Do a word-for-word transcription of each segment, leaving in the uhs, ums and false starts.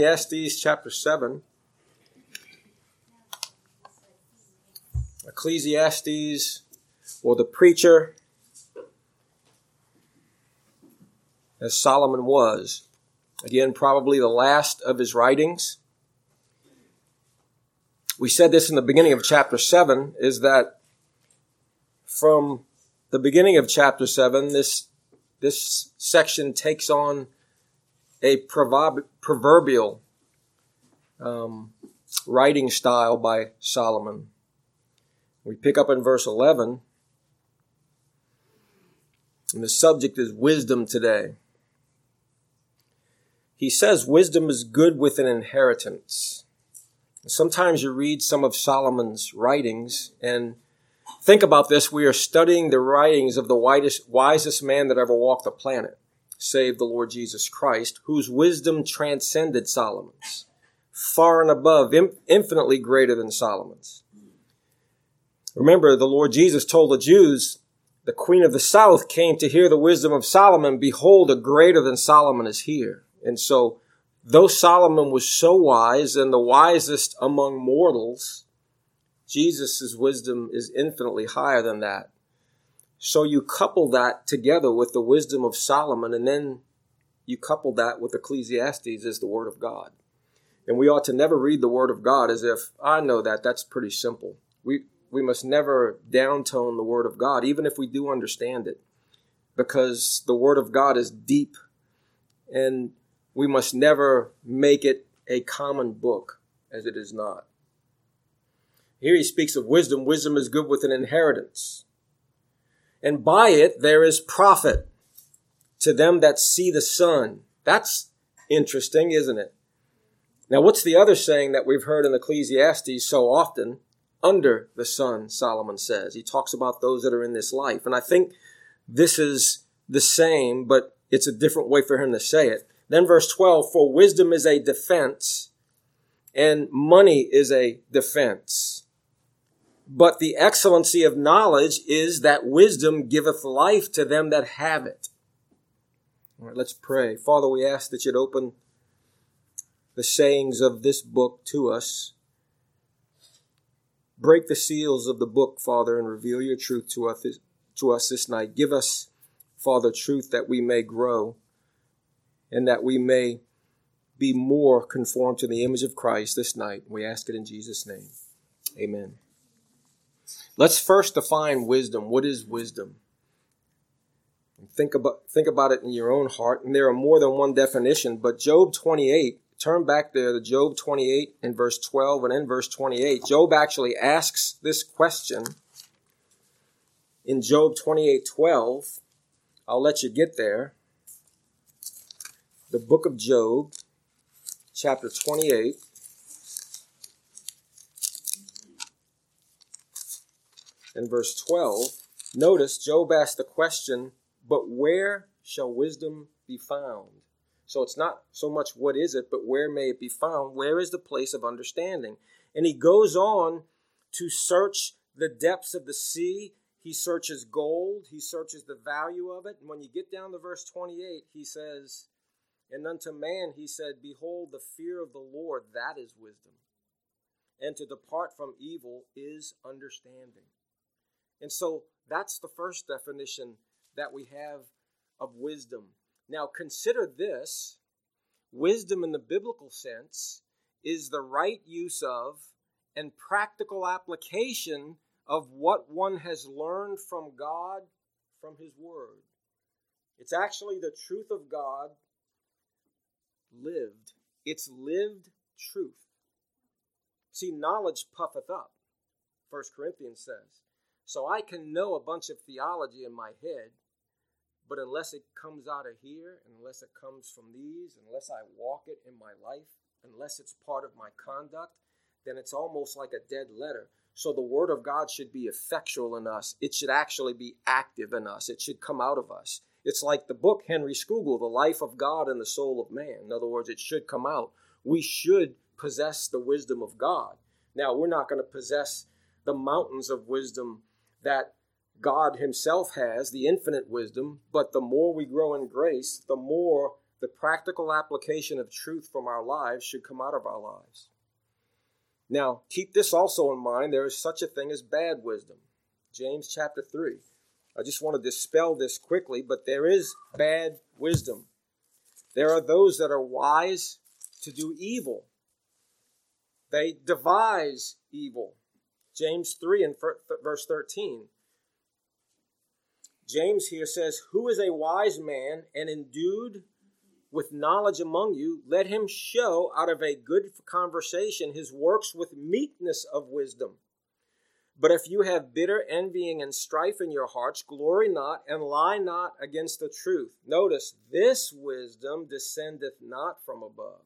Ecclesiastes chapter seven. Ecclesiastes, or the preacher, as Solomon was. Again, probably the last of his writings. We said this in the beginning of chapter seven, is that from the beginning of chapter seven, this, this section takes on a proverb, proverbial um, writing style by Solomon. We pick up in verse eleven, and the subject is wisdom today. He says wisdom is good with an inheritance. Sometimes you read some of Solomon's writings and think about this. We are studying the writings of the wisest, wisest man that ever walked the planet, save the Lord Jesus Christ, whose wisdom transcended Solomon's, far and above, infinitely greater than Solomon's. Remember, the Lord Jesus told the Jews, the queen of the south came to hear the wisdom of Solomon. Behold, a greater than Solomon is here. And so, though Solomon was so wise and the wisest among mortals, Jesus' wisdom is infinitely higher than that. So you couple that together with the wisdom of Solomon, and then you couple that with Ecclesiastes as the Word of God. And we ought to never read the Word of God as if, I know that, that's pretty simple. We we must never downtone the Word of God, even if we do understand it, because the Word of God is deep, and we must never make it a common book, as it is not. Here he speaks of wisdom. Wisdom is good with an inheritance. And by it there is profit to them that see the sun. That's interesting, isn't it? Now, what's the other saying that we've heard in Ecclesiastes so often? Under the sun, Solomon says. He talks about those that are in this life. And I think this is the same, but it's a different way for him to say it. Then verse twelve, for wisdom is a defense, and money is a defense. But the excellency of knowledge is that wisdom giveth life to them that have it. All right, let's pray. Father, we ask that you'd open the sayings of this book to us. Break the seals of the book, Father, and reveal your truth to us, to us this night. Give us, Father, truth that we may grow and that we may be more conformed to the image of Christ this night. We ask it in Jesus' name. Amen. Let's first define wisdom. What is wisdom? Think about, think about it in your own heart. And there are more than one definition, but Job twenty-eight, turn back there to Job twenty-eight in verse twelve and in verse twenty-eight. Job actually asks this question in Job twenty-eight twelve. I'll let you get there. The book of Job, chapter twenty-eight. In verse twelve, notice Job asked the question, but where shall wisdom be found? So it's not so much what is it, but where may it be found? Where is the place of understanding? And he goes on to search the depths of the sea. He searches gold. He searches the value of it. And when you get down to verse twenty-eight, he says, and unto man he said, behold, the fear of the Lord, that is wisdom. And to depart from evil is understanding. And so that's the first definition that we have of wisdom. Now consider this. Wisdom in the biblical sense is the right use of and practical application of what one has learned from God, from His Word. It's actually the truth of God lived. It's lived truth. See, knowledge puffeth up, First Corinthians says. So I can know a bunch of theology in my head, but unless it comes out of here, unless it comes from these, unless I walk it in my life, unless it's part of my conduct, then it's almost like a dead letter. So the Word of God should be effectual in us. It should actually be active in us. It should come out of us. It's like the book Henry Scougal, The Life of God and the Soul of Man. In other words, it should come out. We should possess the wisdom of God. Now, we're not going to possess the mountains of wisdom that God Himself has, the infinite wisdom, but the more we grow in grace, the more The practical application of truth from our lives should come out of our lives. Now, keep this also in mind. There is such a thing as bad wisdom. James chapter three. I just want to dispel this quickly, but there is bad wisdom. There are those that are wise to do evil. They devise evil. James three and verse thirteen. James here says, "Who is a wise man and endued with knowledge among you? Let him show out of a good conversation his works with meekness of wisdom. But if you have bitter envying and strife in your hearts, glory not and lie not against the truth." Notice, this wisdom descendeth not from above.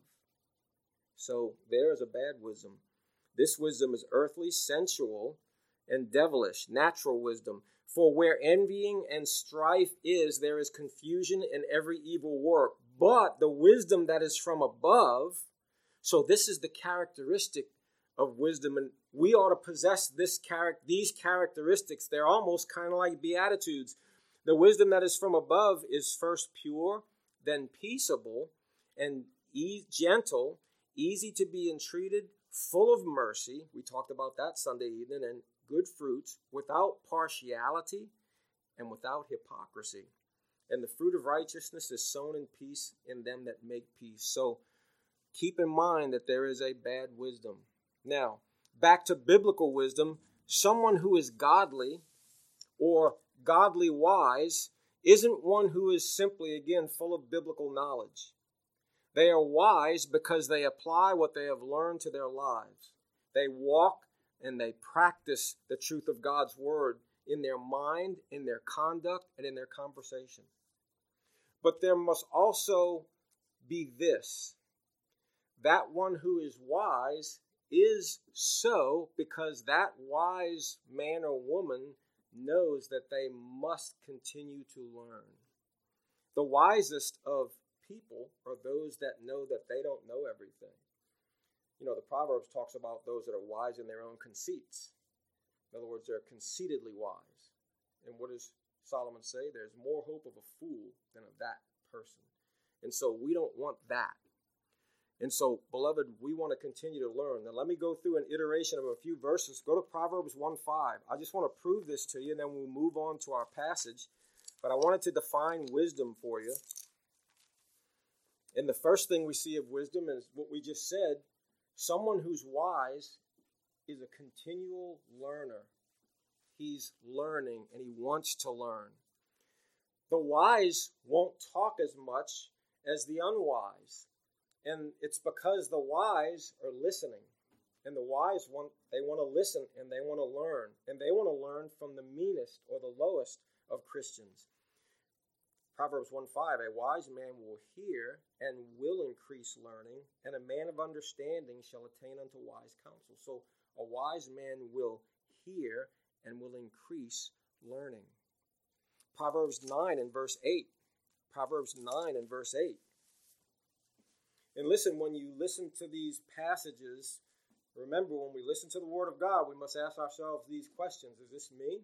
So there is a bad wisdom. This wisdom is earthly, sensual, and devilish, natural wisdom. For where envying and strife is, there is confusion in every evil work. But the wisdom that is from above, so this is the characteristic of wisdom, and we ought to possess this char- these characteristics. They're almost kind of like beatitudes. The wisdom that is from above is first pure, then peaceable, and e- gentle, easy to be entreated, full of mercy. We talked about that Sunday evening, and good fruits, without partiality and without hypocrisy. And the fruit of righteousness is sown in peace in them that make peace. So keep in mind that there is a bad wisdom. Now, back to biblical wisdom, someone who is godly or godly wise isn't one who is simply, again, full of biblical knowledge. They are wise because they apply what they have learned to their lives. They walk and they practice the truth of God's word in their mind, in their conduct, and in their conversation. But there must also be this: that one who is wise is so because that wise man or woman knows that they must continue to learn. The wisest of people are those that know that they don't know everything. You know, the Proverbs talks about those that are wise in their own conceits. In other words, they're conceitedly wise. And what does Solomon say? There's more hope of a fool than of that person. And so we don't want that. And so, beloved, we want to continue to learn. Now, let me go through an iteration of a few verses. Go to Proverbs one five. I just want to prove this to you, and then we'll move on to our passage. But I wanted to define wisdom for you. And the first thing we see of wisdom is what we just said. Someone who's wise is a continual learner. He's learning, and he wants to learn. The wise won't talk as much as the unwise. And it's because the wise are listening. And the wise want they want to listen and they want to learn. And they want to learn from the meanest or the lowest of Christians. Proverbs one five, a wise man will hear and will increase learning, and a man of understanding shall attain unto wise counsel. So a wise man will hear and will increase learning. Proverbs nine and verse eight. Proverbs nine and verse eight. And listen, when you listen to these passages, remember when we listen to the Word of God, we must ask ourselves these questions. Is this me?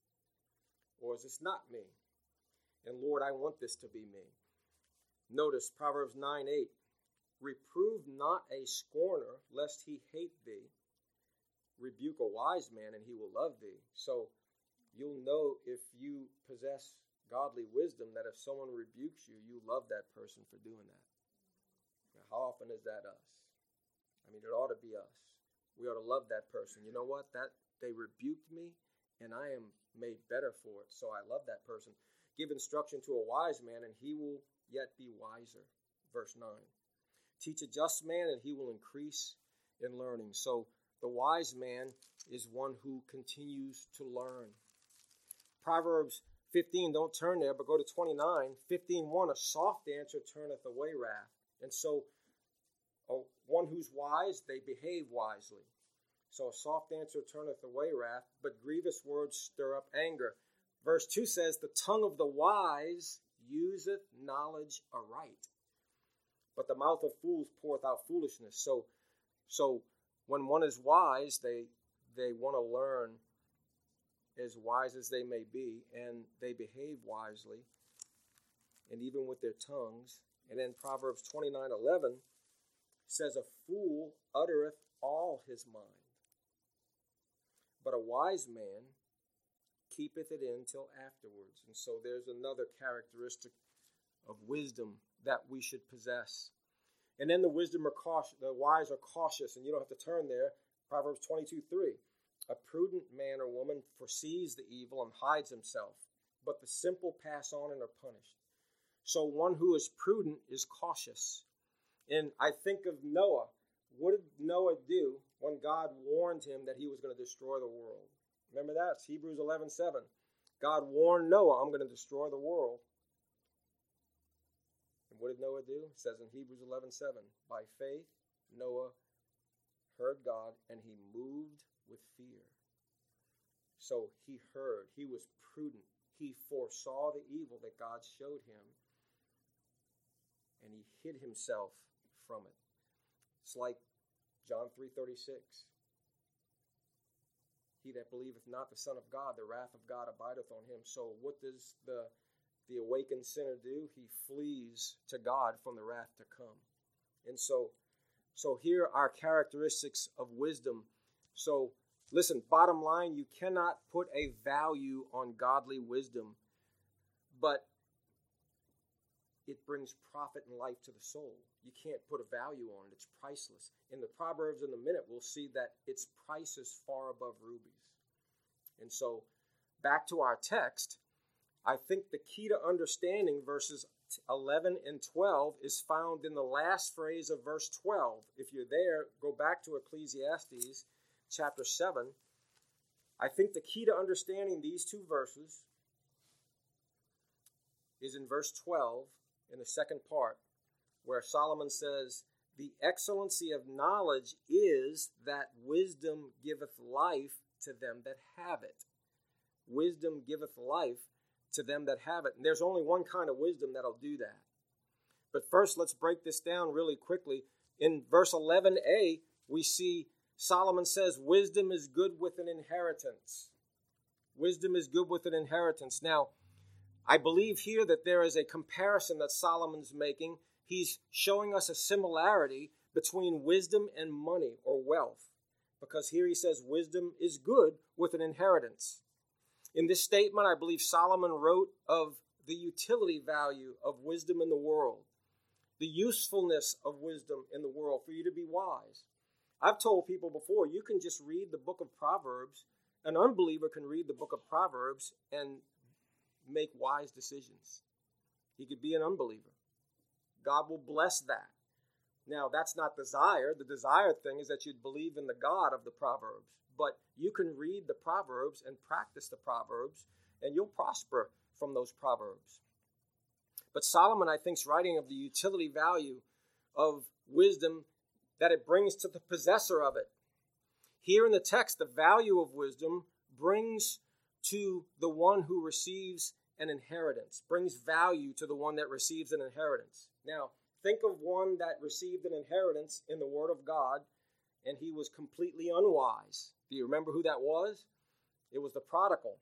Or is this not me? And Lord, I want this to be me. Notice Proverbs nine eight. Reprove not a scorner, lest he hate thee. Rebuke a wise man, and he will love thee. So you'll know if you possess godly wisdom that if someone rebukes you, you love that person for doing that. Now, how often is that us? I mean, it ought to be us. We ought to love that person. You know what? That they rebuked me, and I am made better for it. So I love that person. Give instruction to a wise man, and he will yet be wiser. Verse nine. Teach a just man, and he will increase in learning. So the wise man is one who continues to learn. Proverbs fifteen, don't turn there, but go to twenty-nine. fifteen one, a soft answer turneth away wrath. And so uh, one who's wise, they behave wisely. So a soft answer turneth away wrath, but grievous words stir up anger. Verse two says, the tongue of the wise useth knowledge aright, but the mouth of fools poureth out foolishness. So, so when one is wise, they they want to learn as wise as they may be, and they behave wisely, and even with their tongues, And then Proverbs twenty-nine eleven says, a fool uttereth all his mind, but a wise man keepeth it in till afterwards. And so there's another characteristic of wisdom that we should possess. And then the wisdom are cautious, the wise are cautious, and you don't have to turn there. Proverbs twenty-two three. A prudent man or woman foresees the evil and hides himself, but the simple pass on and are punished. So one who is prudent is cautious. And I think of Noah. What did Noah do when God warned him that he was going to destroy the world? Remember that? It's Hebrews eleven seven. God warned Noah, I'm going to destroy the world. And what did Noah do? It says in Hebrews eleven seven, by faith, Noah heard God and he moved with fear. So he heard. He was prudent. He foresaw the evil that God showed him, and he hid himself from it. It's like John three thirty-six. He that believeth not the Son of God, the wrath of God abideth on him. So what does the, the awakened sinner do? He flees to God from the wrath to come. And so, so here are characteristics of wisdom. So listen, bottom line, you cannot put a value on godly wisdom, but it brings profit and life to the soul. You can't put a value on it. It's priceless. In the Proverbs in a minute, we'll see that its price is far above rubies. And so, back to our text, I think the key to understanding verses eleven and twelve is found in the last phrase of verse twelve. If you're there, go back to Ecclesiastes chapter seven. I think the key to understanding these two verses is in verse twelve, in the second part, where Solomon says, the excellency of knowledge is that wisdom giveth life to them that have it. Wisdom giveth life to them that have it. And there's only one kind of wisdom that'll do that. But first, let's break this down really quickly. In verse eleven a, we see Solomon says, wisdom is good with an inheritance. Wisdom is good with an inheritance. Now, I believe here that there is a comparison that Solomon's making. He's showing us a similarity between wisdom and money or wealth, because here he says wisdom is good with an inheritance. In this statement, I believe Solomon wrote of the utility value of wisdom in the world, the usefulness of wisdom in the world for you to be wise. I've told people before, you can just read the book of Proverbs. An unbeliever can read the book of Proverbs and make wise decisions. He could be an unbeliever. God will bless that. Now, that's not desire. The desired thing is that you'd believe in the God of the Proverbs. But you can read the Proverbs and practice the Proverbs, and you'll prosper from those Proverbs. But Solomon, I think, is writing of the utility value of wisdom that it brings to the possessor of it. Here in the text, the value of wisdom brings to the one who receives an inheritance, brings value to the one that receives an inheritance. Now, think of one that received an inheritance in the Word of God, and he was completely unwise. Do you remember who that was? It was the prodigal.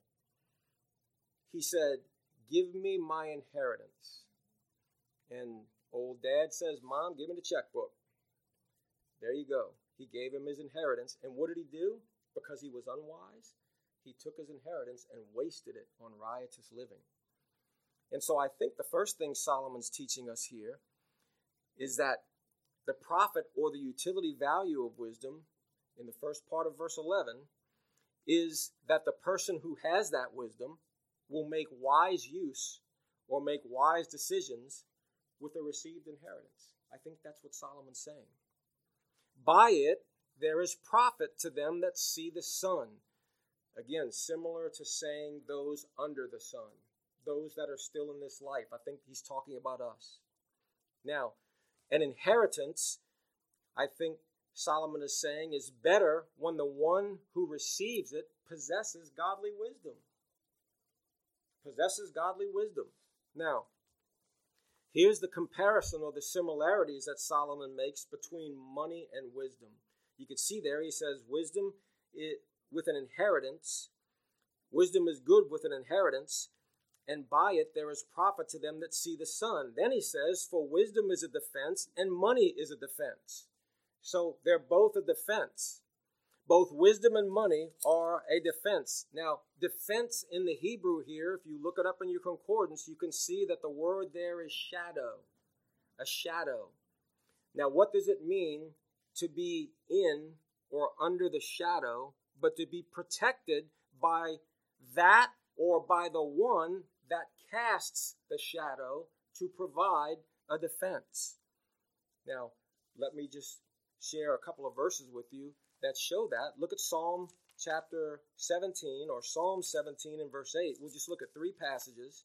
He said, give me my inheritance. And old dad says, Mom, give me the checkbook. There you go. He gave him his inheritance. And what did he do? Because he was unwise, he took his inheritance and wasted it on riotous living. And so I think the first thing Solomon's teaching us here is that the profit or the utility value of wisdom in the first part of verse eleven is that the person who has that wisdom will make wise use or make wise decisions with a received inheritance. I think that's what Solomon's saying. By it, there is profit to them that see the sun. Again, similar to saying those under the sun, those that are still in this life. I think he's talking about us. Now, an inheritance, I think Solomon is saying, is better when the one who receives it possesses godly wisdom. Possesses godly wisdom. Now, here's the comparison or the similarities that Solomon makes between money and wisdom. You can see there, he says, wisdom it, with an inheritance. Wisdom is good with an inheritance. and by it there is profit to them that see the sun. Then he says, for wisdom is a defense, and money is a defense. So they're both a defense. Both wisdom and money are a defense. Now, defense in the Hebrew here, if you look it up in your concordance, you can see that the word there is shadow. A shadow. Now, what does it mean to be in or under the shadow, but to be protected by that or by the one that casts the shadow to provide a defense? Now, let me just share a couple of verses with you that show that. Look at Psalm chapter seventeen, or Psalm seventeen and verse eight. We'll just look at three passages.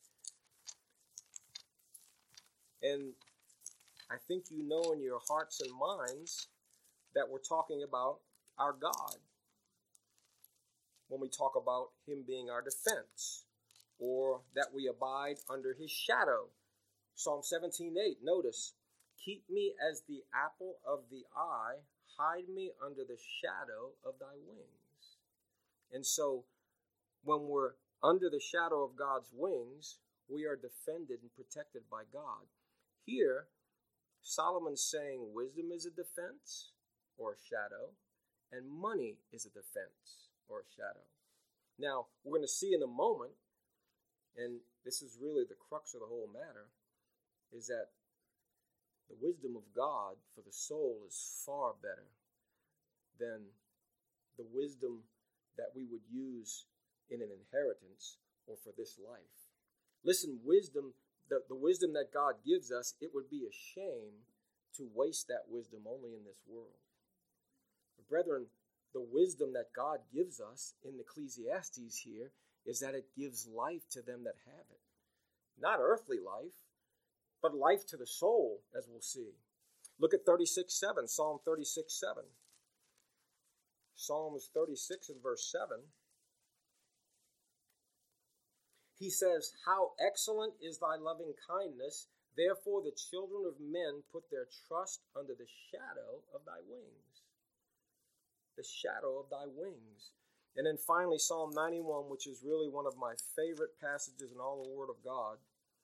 And I think you know in your hearts and minds that we're talking about our God when we talk about him being our defense, or that we abide under his shadow. Psalm seventeen eight, notice, keep me as the apple of the eye, hide me under the shadow of thy wings. And so when we're under the shadow of God's wings, we are defended and protected by God. Here, Solomon's saying wisdom is a defense or a shadow, and money is a defense or a shadow. Now, we're going to see in a moment, and this is really the crux of the whole matter, is that the wisdom of God for the soul is far better than the wisdom that we would use in an inheritance or for this life. Listen, wisdom, the, the wisdom that God gives us, it would be a shame to waste that wisdom only in this world. But brethren, the wisdom that God gives us in Ecclesiastes here is that it gives life to them that have it. Not earthly life, but life to the soul, as we'll see. Look at thirty-six seven, Psalm thirty-six seven. Psalms thirty-six and verse seven. He says, how excellent is thy loving kindness, therefore the children of men put their trust under the shadow of thy wings. The shadow of thy wings. And then finally, Psalm ninety-one, which is really one of my favorite passages in all the Word of God,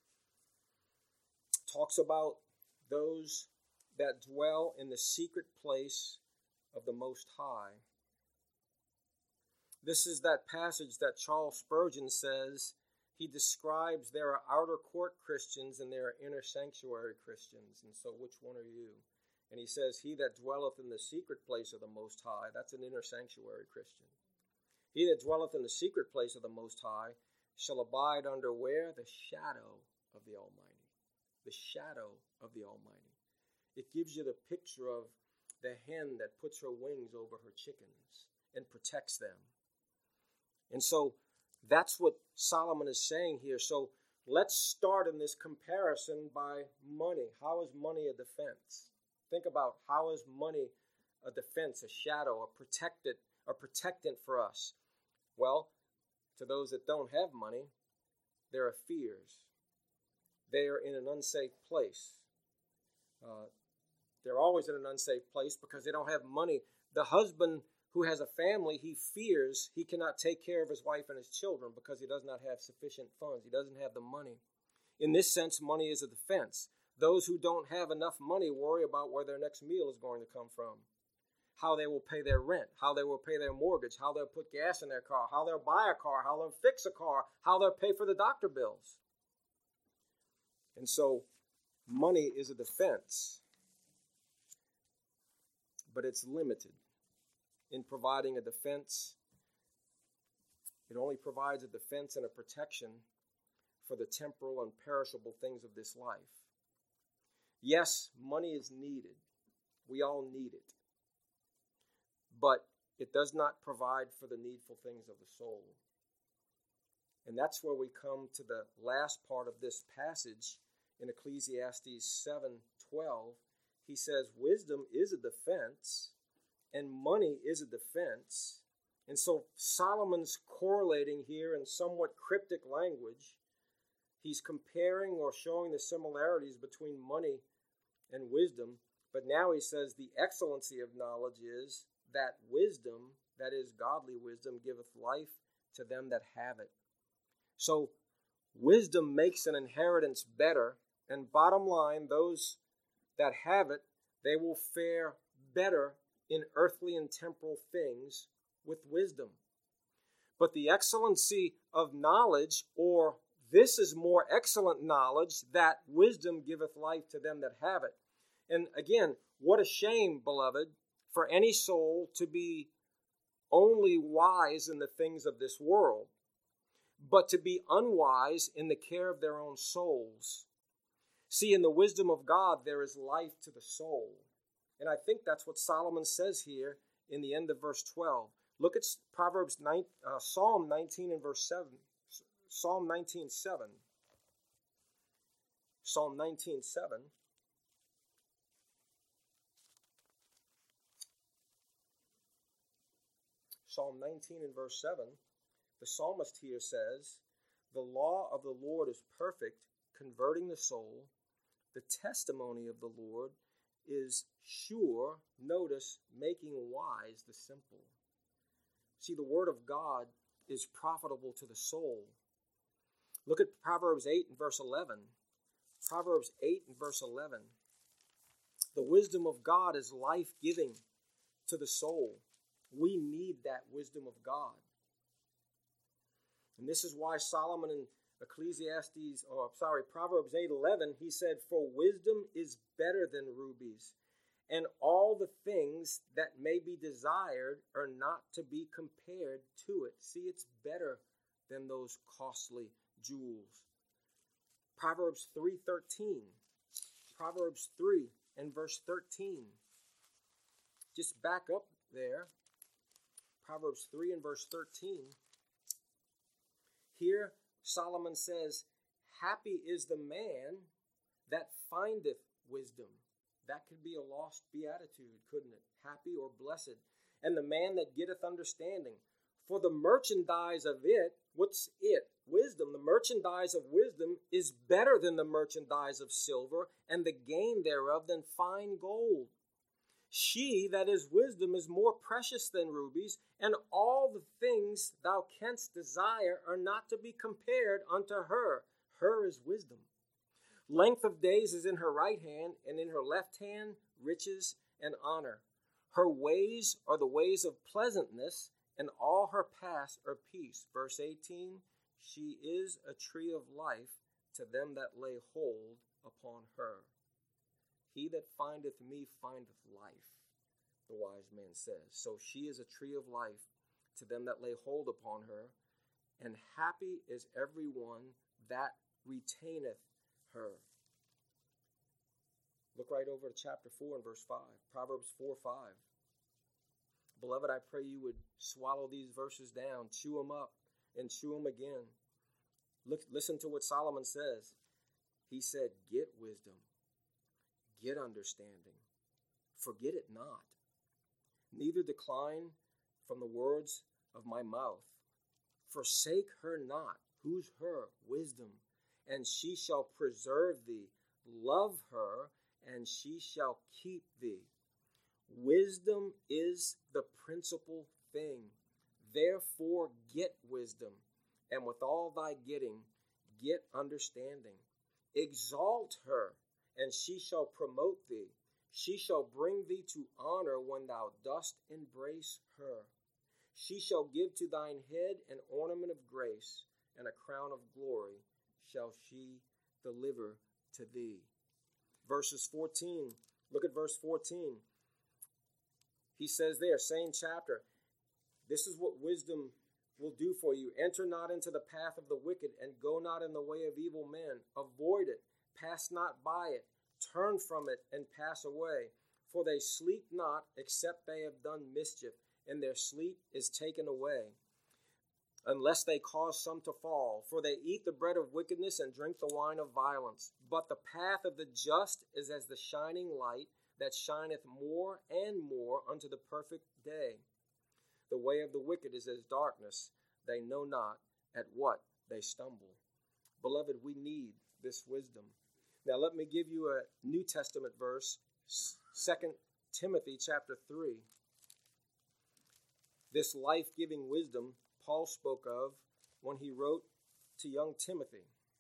talks about those that dwell in the secret place of the Most High. This is that passage that Charles Spurgeon says. He describes there are outer court Christians and there are inner sanctuary Christians. And so which one are you? And he says, he that dwelleth in the secret place of the Most High, that's an inner sanctuary Christian. He that dwelleth in the secret place of the Most High shall abide under where? The shadow of the Almighty. The shadow of the Almighty. It gives you the picture of the hen that puts her wings over her chickens and protects them. And so that's what Solomon is saying here. So let's start in this comparison by money. How is money a defense? Think about, how is money a defense, a shadow, a protected, a protectant for us? Well, to those that don't have money, there are fears. They are in an unsafe place. Uh, they're always in an unsafe place because they don't have money. The husband who has a family, he fears he cannot take care of his wife and his children because he does not have sufficient funds. He doesn't have the money. In this sense, money is a defense. Those who don't have enough money worry about where their next meal is going to come from, how they will pay their rent, how they will pay their mortgage, how they'll put gas in their car, how they'll buy a car, how they'll fix a car, how they'll pay for the doctor bills. And so money is a defense, but it's limited. In providing a defense, it only provides a defense and a protection for the temporal and perishable things of this life. Yes, money is needed. We all need it. But it does not provide for the needful things of the soul. And that's where we come to the last part of this passage in Ecclesiastes seven twelve. He says, wisdom is a defense, and money is a defense. And so Solomon's correlating here in somewhat cryptic language. He's comparing or showing the similarities between money and wisdom. But now he says the excellency of knowledge is that wisdom, that is godly wisdom, giveth life to them that have it. So Wisdom makes an inheritance better, and bottom line, those that have it, they will fare better in earthly and temporal things with wisdom. But the excellency of knowledge, or this is more excellent knowledge, that wisdom giveth life to them that have it. And again, what a shame, beloved, for any soul to be only wise in the things of this world, but to be unwise in the care of their own souls. See, in the wisdom of God, there is life to the soul. And I think that's what Solomon says here in the end of verse twelve. Look at Proverbs nine, uh, Psalm nineteen and verse seven. Psalm nineteen seven. Psalm nineteen seven. Psalm nineteen and verse seven. The psalmist here says, "The law of the Lord is perfect, converting the soul. The testimony of the Lord is sure," notice, "making wise the simple." See, the word of God is profitable to the soul. Look at Proverbs eight and verse eleven. Proverbs eight and verse eleven. The wisdom of God is life-giving to the soul. We need that wisdom of God. And this is why Solomon in Ecclesiastes, or sorry, Proverbs eight eleven, he said, "For wisdom is better than rubies, and all the things that may be desired are not to be compared to it." See, it's better than those costly jewels. Proverbs three thirteen. Proverbs three and verse thirteen. Just back up there. Proverbs three and verse thirteen. Here Solomon says, "Happy is the man that findeth wisdom." That could be a lost beatitude, couldn't it? Happy or blessed. "And the man that getteth understanding. For the merchandise of it," what's it? Wisdom. "The merchandise of wisdom is better than the merchandise of silver, and the gain thereof than fine gold. She that is wisdom is more precious than rubies, and all the things thou canst desire are not to be compared unto her." Her is wisdom. "Length of days is in her right hand, and in her left hand riches and honor. Her ways are the ways of pleasantness, and all her paths are peace." Verse eighteen, "She is a tree of life to them that lay hold upon her. He that findeth me findeth life," the wise man says. So she is a tree of life to them that lay hold upon her, and happy is every one that retaineth her. Look right over to chapter four and verse five. Proverbs four five. Beloved, I pray you would swallow these verses down, chew them up, and chew them again. Look, listen to what Solomon says. He said, "Get wisdom, get understanding, forget it not. Neither decline from the words of my mouth. Forsake her not." Who's her? Wisdom. "And she shall preserve thee. Love her, and she shall keep thee." Wisdom is the principal thing. Therefore get wisdom, and with all thy getting, get understanding. Exalt her, and she shall promote thee. She shall bring thee to honor when thou dost embrace her. She shall give to thine head an ornament of grace, and a crown of glory shall she deliver to thee. Verses fourteen. Look at verse fourteen. He says there, same chapter, this is what wisdom will do for you. "Enter not into the path of the wicked, and go not in the way of evil men. Avoid it, pass not by it. Turn from it, and pass away. For they sleep not, except they have done mischief, and their sleep is taken away, unless they cause some to fall. For they eat the bread of wickedness, and drink the wine of violence. But the path of the just is as the shining light, that shineth more and more unto the perfect day. The way of the wicked is as darkness. They know not at what they stumble." Beloved, we need this wisdom. Now let me give you a New Testament verse, Second Timothy chapter three. This life-giving wisdom Paul spoke of when he wrote to young Timothy.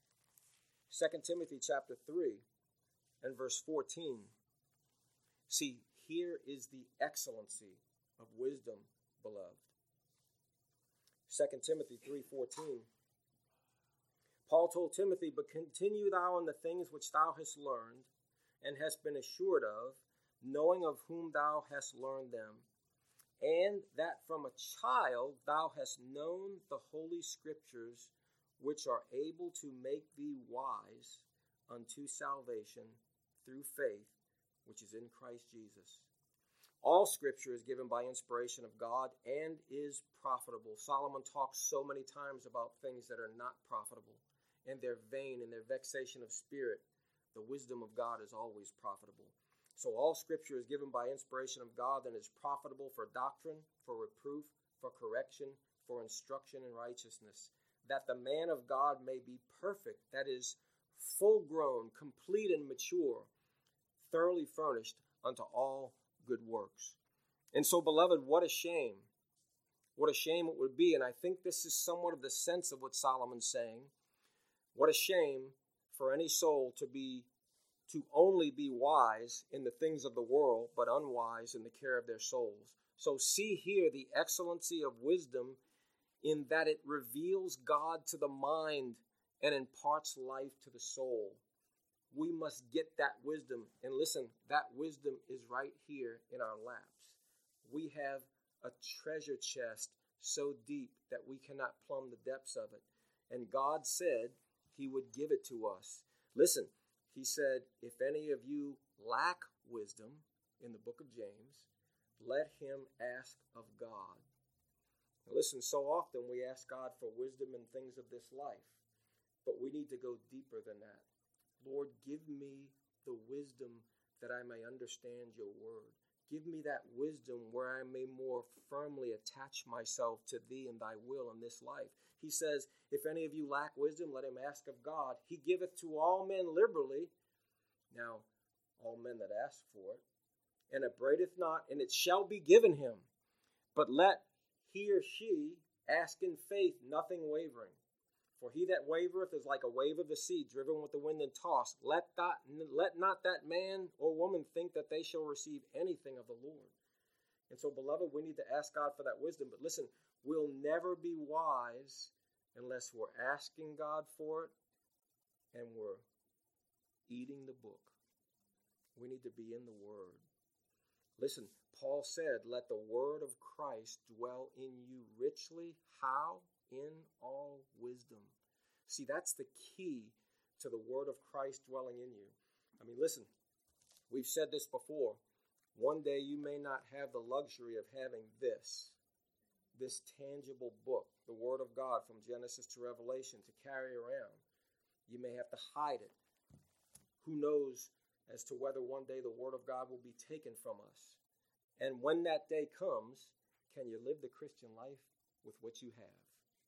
Second Timothy chapter three and verse fourteen. See, here is the excellency of wisdom, beloved. Second Timothy three fourteen. Paul told Timothy, "But continue thou in the things which thou hast learned, and hast been assured of, knowing of whom thou hast learned them, and that from a child thou hast known the holy scriptures, which are able to make thee wise unto salvation through faith, which is in Christ Jesus." All scripture is given by inspiration of God and is profitable. Solomon talks so many times about things that are not profitable, and they're vain, and their vexation of spirit. The wisdom of God is always profitable. So all scripture is given by inspiration of God and is profitable for doctrine, for reproof, for correction, for instruction in righteousness, that the man of God may be perfect, that is, full grown, complete and mature, thoroughly furnished unto all good works. And so, beloved, what a shame. What a shame it would be. And I think this is somewhat of the sense of what Solomon's saying. What a shame for any soul to be to only be wise in the things of the world, but unwise in the care of their souls. So see here the excellency of wisdom in that it reveals God to the mind and imparts life to the soul. We must get that wisdom. And listen, that wisdom is right here in our laps. We have a treasure chest so deep that we cannot plumb the depths of it. And God said he would give it to us. Listen, he said, if any of you lack wisdom, in the book of James, let him ask of God. Now listen, so often we ask God for wisdom in things of this life, but we need to go deeper than that. Lord, give me the wisdom that I may understand your word. Give me that wisdom where I may more firmly attach myself to thee and thy will in this life. He says, if any of you lack wisdom, let him ask of God. He giveth to all men liberally. Now, all men that ask for it. And upbraideth not, and it shall be given him. But let he or she ask in faith, nothing wavering. For he that wavereth is like a wave of the sea, driven with the wind and tossed. Let, that, let not that man or woman think that they shall receive anything of the Lord. And so, beloved, we need to ask God for that wisdom. But listen, we'll never be wise unless we're asking God for it and we're eating the book. We need to be in the Word. Listen, Paul said, let the word of Christ dwell in you richly. How? In all wisdom. See, that's the key to the word of Christ dwelling in you. I mean, listen, we've said this before. One day you may not have the luxury of having this, this tangible book, the word of God from Genesis to Revelation, to carry around. You may have to hide it. Who knows as to whether one day the word of God will be taken from us. And when that day comes, can you live the Christian life with what you have?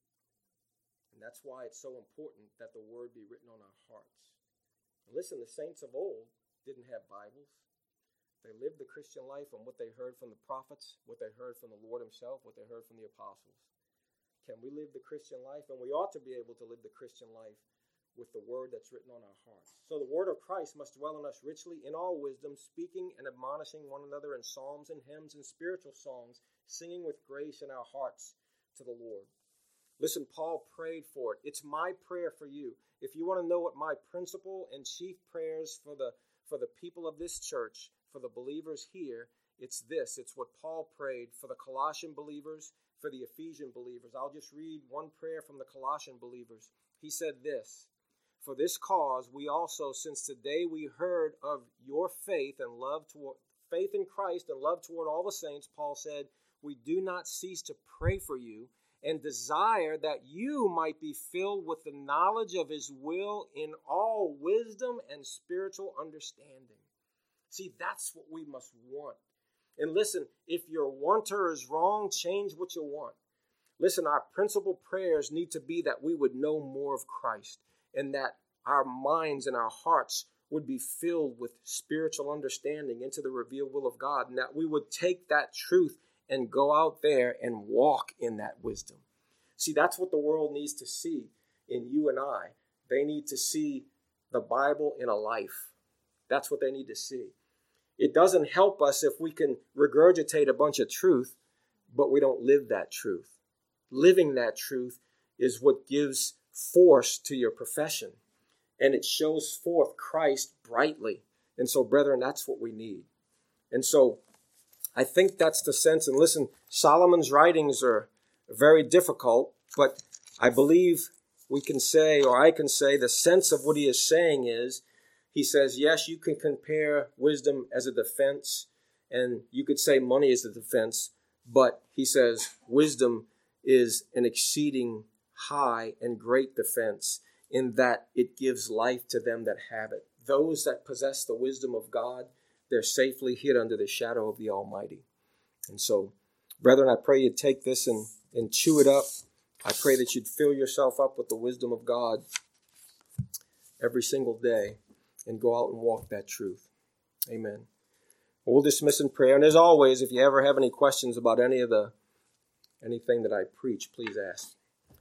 And that's why it's so important that the word be written on our hearts. And listen, the saints of old didn't have Bibles. They lived the Christian life on what they heard from the prophets, what they heard from the Lord himself, what they heard from the apostles. Can we live the Christian life? And we ought to be able to live the Christian life with the word that's written on our hearts. So the word of Christ must dwell in us richly in all wisdom, speaking and admonishing one another in psalms and hymns and spiritual songs, singing with grace in our hearts to the Lord. Listen, Paul prayed for it. It's my prayer for you. If you want to know what my principal and chief prayers for the for the people of this church, for the believers here, it's this. It's what Paul prayed for the Colossian believers, for the Ephesian believers. I'll just read one prayer from the Colossian believers. He said this, for this cause we also, since the day we heard of your faith and love toward faith in Christ and love toward all the saints, Paul said, we do not cease to pray for you and desire that you might be filled with the knowledge of his will in all wisdom and spiritual understanding. See, that's what we must want. And listen, if your wanter is wrong, change what you want. Listen, our principal prayers need to be that we would know more of Christ and that our minds and our hearts would be filled with spiritual understanding into the revealed will of God, and that we would take that truth and go out there and walk in that wisdom. See, that's what the world needs to see in you and I. They need to see the Bible in a life. That's what they need to see. It doesn't help us if we can regurgitate a bunch of truth, but we don't live that truth. Living that truth is what gives force to your profession, and it shows forth Christ brightly. And so, brethren, that's what we need. And so I think that's the sense. And listen, Solomon's writings are very difficult, but I believe we can say, or I can say, the sense of what he is saying is, he says, yes, you can compare wisdom as a defense, and you could say money is a defense, but he says wisdom is an exceeding high and great defense in that it gives life to them that have it. Those that possess the wisdom of God, they're safely hid under the shadow of the Almighty. And so, brethren, I pray you'd take this and, and chew it up. I pray that you'd fill yourself up with the wisdom of God every single day and go out and walk that truth. Amen. We'll dismiss in prayer. And as always, if you ever have any questions about any of the anything that I preach, please ask.